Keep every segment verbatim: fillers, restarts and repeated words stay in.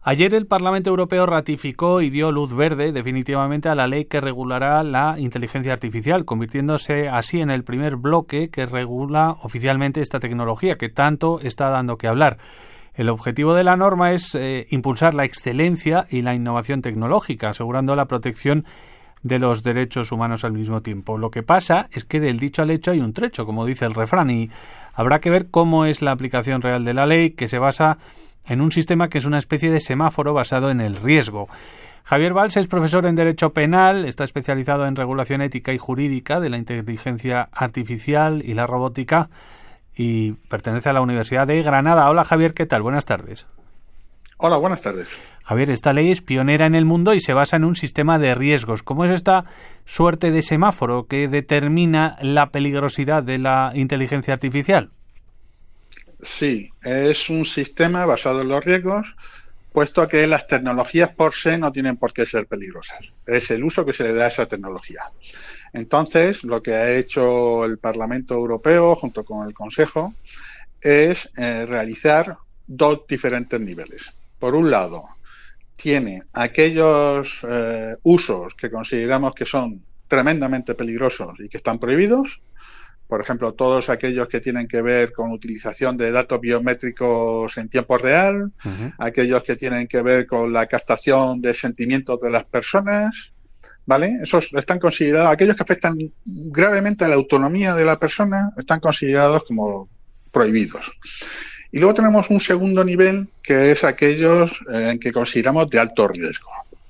Ayer el Parlamento Europeo ratificó y dio luz verde definitivamente a la ley que regulará la inteligencia artificial, convirtiéndose así en el primer bloque que regula oficialmente esta tecnología que tanto está dando que hablar. El objetivo de la norma es eh, impulsar la excelencia y la innovación tecnológica, asegurando la protección de los derechos humanos al mismo tiempo. Lo que pasa es que del dicho al hecho hay un trecho, como dice el refrán, y habrá que ver cómo es la aplicación real de la ley, que se basa en un sistema que es una especie de semáforo basado en el riesgo. Javier Valls es profesor en Derecho Penal, está especializado en regulación ética y jurídica de la inteligencia artificial y la robótica y pertenece a la Universidad de Granada. Hola Javier, ¿qué tal? Buenas tardes. Hola, buenas tardes. Javier, esta ley es pionera en el mundo y se basa en un sistema de riesgos. ¿Cómo es esta suerte de semáforo que determina la peligrosidad de la inteligencia artificial? Sí, es un sistema basado en los riesgos, puesto que las tecnologías por sí no tienen por qué ser peligrosas. Es el uso que se le da a esa tecnología. Entonces, lo que ha hecho el Parlamento Europeo, junto con el Consejo, es eh, realizar dos diferentes niveles. Por un lado, tiene aquellos eh, usos que consideramos que son tremendamente peligrosos y que están prohibidos. Por ejemplo, todos aquellos que tienen que ver con utilización de datos biométricos en tiempo real, uh-huh. aquellos que tienen que ver con la captación de sentimientos de las personas, ¿vale? Esos están considerados, aquellos que afectan gravemente a la autonomía de la persona, están considerados como prohibidos. Y luego tenemos un segundo nivel, que es aquellos en que consideramos de alto riesgo.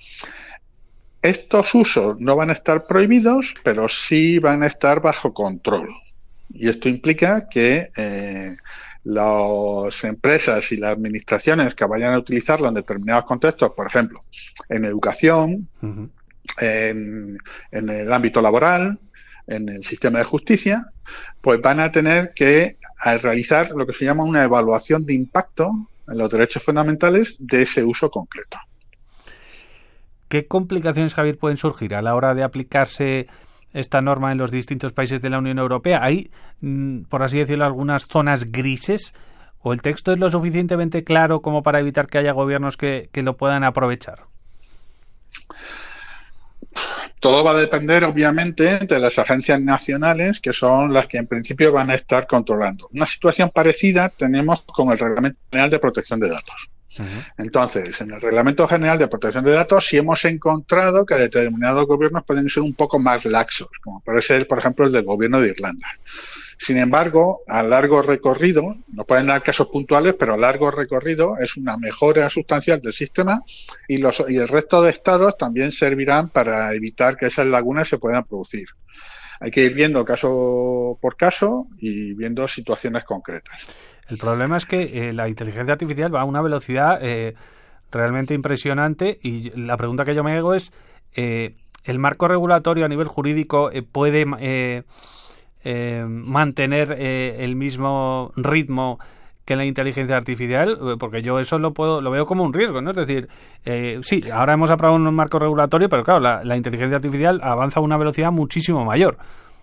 Estos usos no van a estar prohibidos, pero sí van a estar bajo control. Y esto implica que eh, las empresas y las administraciones que vayan a utilizarlo en determinados contextos, por ejemplo, en educación, uh-huh. en, en el ámbito laboral, en el sistema de justicia, pues van a tener que realizar lo que se llama una evaluación de impacto en los derechos fundamentales de ese uso concreto. ¿Qué complicaciones, Javier, pueden surgir a la hora de aplicarse esta norma en los distintos países de la Unión Europea? ¿Hay, por así decirlo, algunas zonas grises o el texto es lo suficientemente claro como para evitar que haya gobiernos que, que lo puedan aprovechar? Todo va a depender, obviamente, de las agencias nacionales, que son las que en principio van a estar controlando. Una situación parecida tenemos con el Reglamento General de Protección de Datos. Uh-huh. Entonces, en el Reglamento General de Protección de Datos sí hemos encontrado que determinados gobiernos pueden ser un poco más laxos, como puede ser, por ejemplo, el del gobierno de Irlanda. Sin embargo, a largo recorrido, no pueden dar casos puntuales, pero a largo recorrido es una mejora sustancial del sistema y, los, y el resto de estados también servirán para evitar que esas lagunas se puedan producir. Hay que ir viendo caso por caso y viendo situaciones concretas. El problema es que eh, la inteligencia artificial va a una velocidad eh, realmente impresionante y la pregunta que yo me hago es, eh, ¿el marco regulatorio a nivel jurídico eh, puede eh, eh, mantener eh, el mismo ritmo que la inteligencia artificial? Porque yo eso lo puedo lo veo como un riesgo, ¿no? Es decir, eh, sí, ahora hemos aprobado un marco regulatorio, pero claro, la, la inteligencia artificial avanza a una velocidad muchísimo mayor.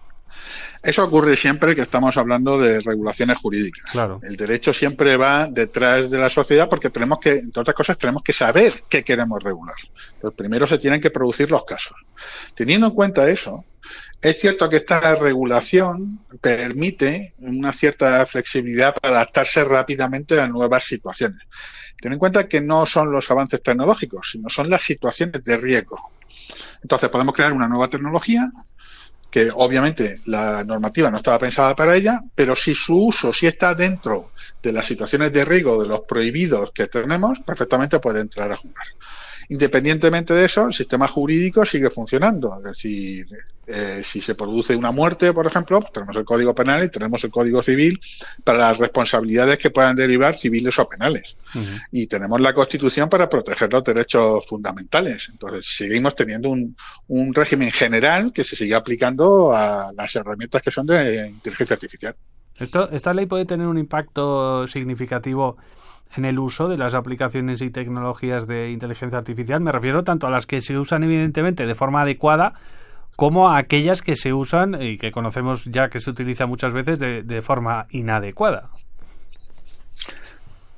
Eso ocurre siempre que estamos hablando de regulaciones jurídicas. Claro. El derecho siempre va detrás de la sociedad porque tenemos que, entre otras cosas, tenemos que saber qué queremos regular. Pero primero se tienen que producir los casos. Teniendo en cuenta eso, es cierto que esta regulación permite una cierta flexibilidad para adaptarse rápidamente a nuevas situaciones. Ten en cuenta que no son los avances tecnológicos, sino son las situaciones de riesgo. Entonces podemos crear una nueva tecnología que obviamente la normativa no estaba pensada para ella, pero si su uso sí está dentro de las situaciones de riesgo, de los prohibidos que tenemos, perfectamente puede entrar a jugar. Independientemente de eso, el sistema jurídico sigue funcionando. Es decir, eh, si se produce una muerte, por ejemplo, tenemos el Código Penal y tenemos el Código Civil para las responsabilidades que puedan derivar civiles o penales. Uh-huh. Y tenemos la Constitución para proteger los derechos fundamentales. Entonces, seguimos teniendo un, un régimen general que se sigue aplicando a las herramientas que son de inteligencia artificial. Esto, ¿Esta ley puede tener un impacto significativo en el uso de las aplicaciones y tecnologías de inteligencia artificial? Me refiero tanto a las que se usan evidentemente de forma adecuada como a aquellas que se usan y que conocemos ya que se utiliza muchas veces de, de forma inadecuada.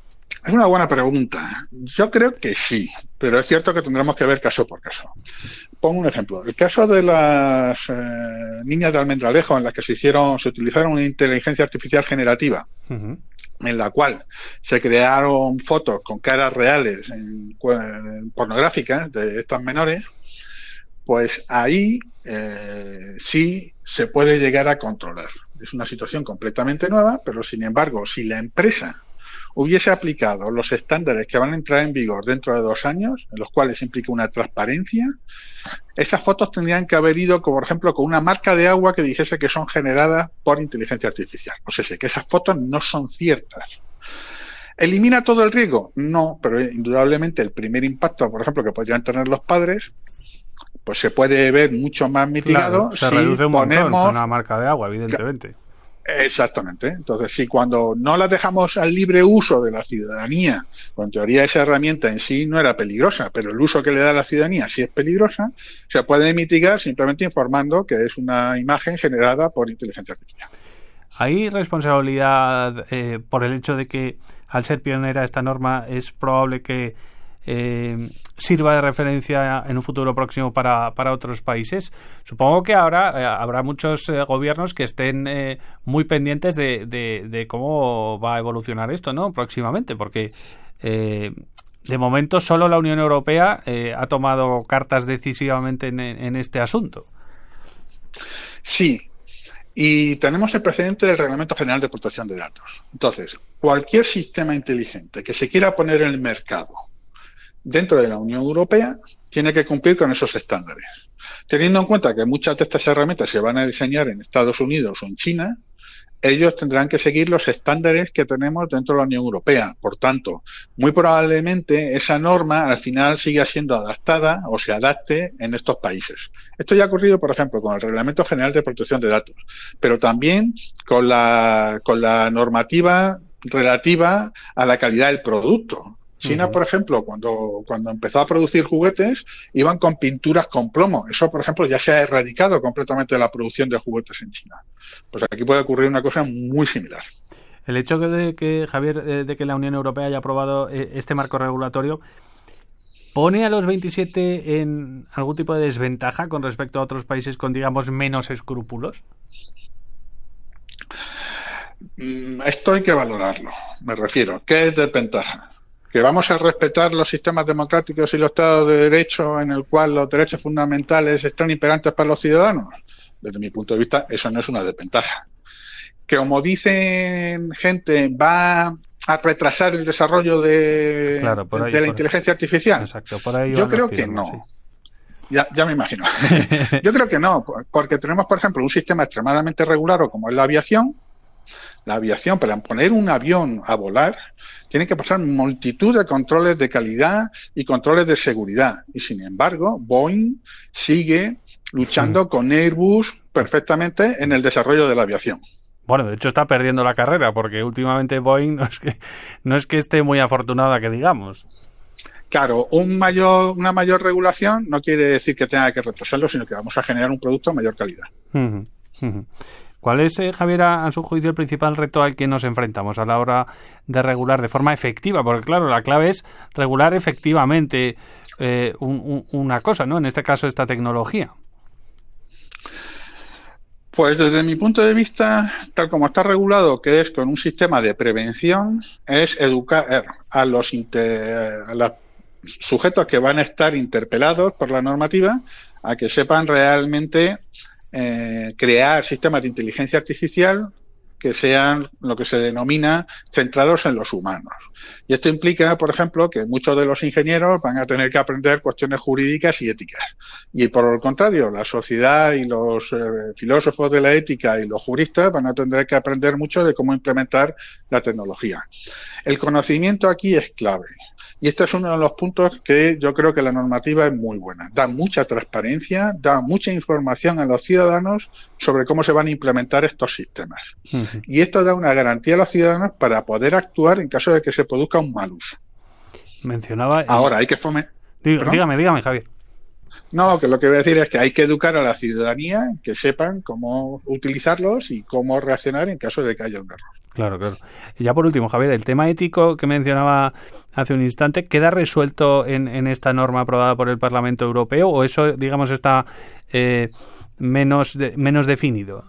Es una buena pregunta. Yo creo que sí, pero es cierto que tendremos que ver caso por caso. Pongo un ejemplo. El caso de las eh, niñas de Almendralejo, en las que se hicieron, se utilizaron una inteligencia artificial generativa, uh-huh. en la cual se crearon fotos con caras reales en, en, pornográficas de estas menores, pues ahí eh, sí se puede llegar a controlar. Es una situación completamente nueva, pero sin embargo, si la empresa hubiese aplicado los estándares que van a entrar en vigor dentro de dos años, en los cuales implica una transparencia, esas fotos tendrían que haber ido, por ejemplo, con una marca de agua que dijese que son generadas por inteligencia artificial. O sea, que esas fotos no son ciertas. ¿Elimina todo el riesgo? No, pero indudablemente el primer impacto, por ejemplo, que podrían tener los padres, pues se puede ver mucho más mitigado. Claro, se si reduce un montón ponemos con una marca de agua, evidentemente. Exactamente. Entonces, si cuando no las dejamos al libre uso de la ciudadanía, pues en teoría esa herramienta en sí no era peligrosa, pero el uso que le da a la ciudadanía sí es peligrosa, se puede mitigar simplemente informando que es una imagen generada por inteligencia artificial. ¿Hay responsabilidad eh, por el hecho de que, al ser pionera esta norma, es probable que Eh, sirva de referencia en un futuro próximo para, para otros países? Supongo que ahora eh, habrá muchos eh, gobiernos que estén eh, muy pendientes de, de, de cómo va a evolucionar esto, ¿no? Próximamente, porque eh, de momento solo la Unión Europea eh, ha tomado cartas decisivamente en, en este asunto. Sí, y tenemos el precedente del Reglamento General de Protección de Datos. Entonces, cualquier sistema inteligente que se quiera poner en el mercado dentro de la Unión Europea tiene que cumplir con esos estándares. Teniendo en cuenta que muchas de estas herramientas se van a diseñar en Estados Unidos o en China, ellos tendrán que seguir los estándares que tenemos dentro de la Unión Europea. Por tanto, muy probablemente esa norma al final siga siendo adaptada o se adapte en estos países. Esto ya ha ocurrido, por ejemplo, con el Reglamento General de Protección de Datos, pero también con la, con la normativa relativa a la calidad del producto. China, por ejemplo, cuando, cuando empezó a producir juguetes, iban con pinturas con plomo. Eso, por ejemplo, ya se ha erradicado completamente de la producción de juguetes en China. Pues aquí puede ocurrir una cosa muy similar. El hecho de que, Javier, de que la Unión Europea haya aprobado este marco regulatorio, ¿pone a los veintisiete en algún tipo de desventaja con respecto a otros países con, digamos, menos escrúpulos? Esto hay que valorarlo, me refiero. ¿Qué es desventaja? ¿Que vamos a respetar los sistemas democráticos y los estados de derecho en el cual los derechos fundamentales están imperantes para los ciudadanos? Desde mi punto de vista, eso no es una desventaja. ¿Que, como dicen gente, va a retrasar el desarrollo de, claro, ahí, de la inteligencia ahí. artificial? Exacto, por ahí Yo creo que tirando, no. Sí. Ya, ya me imagino. Yo creo que no, porque tenemos, por ejemplo, un sistema extremadamente regulado como es la aviación. La aviación, para poner un avión a volar, tiene que pasar multitud de controles de calidad y controles de seguridad. Y sin embargo, Boeing sigue luchando con Airbus perfectamente en el desarrollo de la aviación. Bueno, de hecho está perdiendo la carrera, porque últimamente Boeing no es que, no es que esté muy afortunada, que digamos. Claro, un mayor, una mayor regulación no quiere decir que tenga que retrasarlo, sino que vamos a generar un producto de mayor calidad. Uh-huh, uh-huh. ¿Cuál es, eh, Javier, a, a su juicio, el principal reto al que nos enfrentamos a la hora de regular de forma efectiva? Porque, claro, la clave es regular efectivamente eh, un, un, una cosa, ¿no? En este caso, esta tecnología. Pues desde mi punto de vista, tal como está regulado, que es con un sistema de prevención, es educar a los, inter, a los sujetos que van a estar interpelados por la normativa a que sepan realmente Eh, crear sistemas de inteligencia artificial que sean lo que se denomina centrados en los humanos. Y esto implica, por ejemplo, que muchos de los ingenieros van a tener que aprender cuestiones jurídicas y éticas. Y por el contrario, la sociedad y los eh, filósofos de la ética y los juristas van a tener que aprender mucho de cómo implementar la tecnología. El conocimiento aquí es clave. Y este es uno de los puntos que yo creo que la normativa es muy buena. Da mucha transparencia, da mucha información a los ciudadanos sobre cómo se van a implementar estos sistemas. Uh-huh. Y esto da una garantía a los ciudadanos para poder actuar en caso de que se produzca un mal uso. Mencionaba... El... Ahora, hay que fomentar... Dígame, dígame, Javier. No, que lo que voy a decir es que hay que educar a la ciudadanía, que sepan cómo utilizarlos y cómo reaccionar en caso de que haya un error. Claro, claro. Y ya por último, Javier, el tema ético que mencionaba hace un instante, ¿queda resuelto en, en esta norma aprobada por el Parlamento Europeo o eso, digamos, está eh, menos, de, menos definido?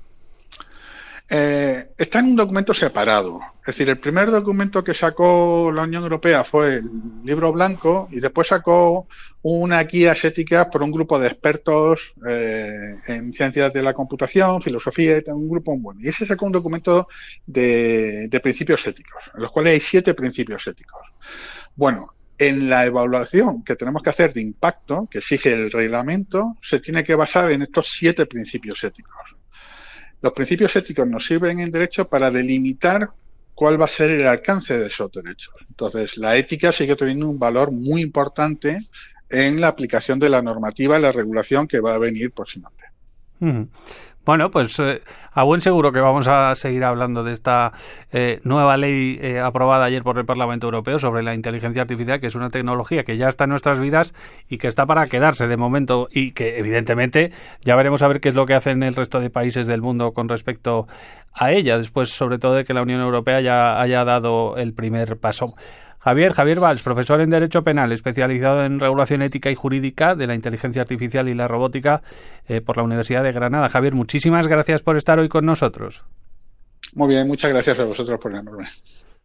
Eh, está en un documento separado. Es decir, el primer documento que sacó la Unión Europea fue el libro blanco y después sacó una guía ética por un grupo de expertos eh, en ciencias de la computación, filosofía, un grupo bueno. Y ese sacó un documento de, de principios éticos, en los cuales hay siete principios éticos. Bueno, en la evaluación que tenemos que hacer de impacto, que exige el reglamento, se tiene que basar en estos siete principios éticos. Los principios éticos nos sirven en derecho para delimitar cuál va a ser el alcance de esos derechos. Entonces, la ética sigue teniendo un valor muy importante en la aplicación de la normativa y la regulación que va a venir próximamente. Uh-huh. Bueno, pues eh, a buen seguro que vamos a seguir hablando de esta eh, nueva ley eh, aprobada ayer por el Parlamento Europeo sobre la inteligencia artificial, que es una tecnología que ya está en nuestras vidas y que está para quedarse de momento y que evidentemente ya veremos a ver qué es lo que hacen el resto de países del mundo con respecto a ella, después sobre todo de que la Unión Europea ya haya dado el primer paso. Javier, Javier Valls, profesor en Derecho Penal, especializado en regulación ética y jurídica de la inteligencia artificial y la robótica eh, por la Universidad de Granada. Javier, muchísimas gracias por estar hoy con nosotros. Muy bien, muchas gracias a vosotros por llamarme.